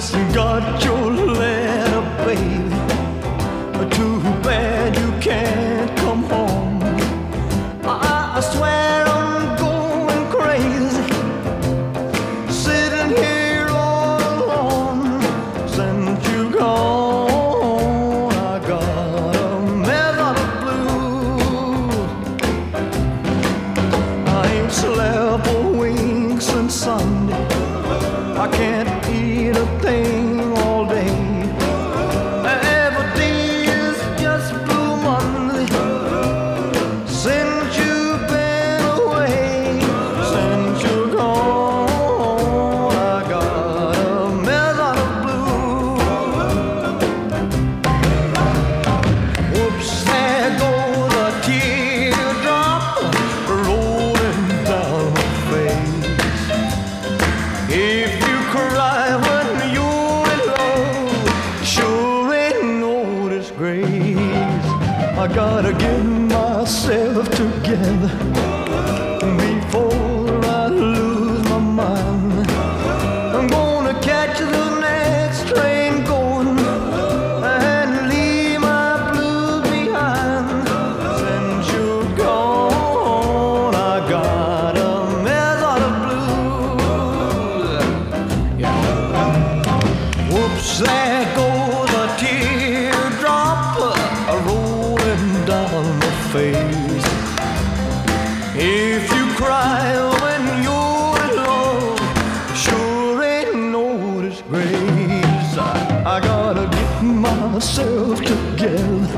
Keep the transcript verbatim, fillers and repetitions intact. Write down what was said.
just got your letter, baby. Too bad you can't come home. I, I swear I'm going crazy, sitting here all alone. Since you gone, I got a mess of the blues. I ain't slept a wink since Sunday. I can't eat a thing all day. Every day is just Blue Monday since you've been away. Since you're gone, I got a mess of the blues. Whoops, there goes a teardrop rolling down my face. If you cry when you're alone, sure ain't no disgrace. I gotta get myself together before I lose my mind. I'm gonna catch the next train going and leave my blues behind. Since you're gone, I got a mess of the blues. Whoops, there goes a teardrop rolling down my face. If you cry when you're alone, sure ain't no disgrace. I, I gotta get myself together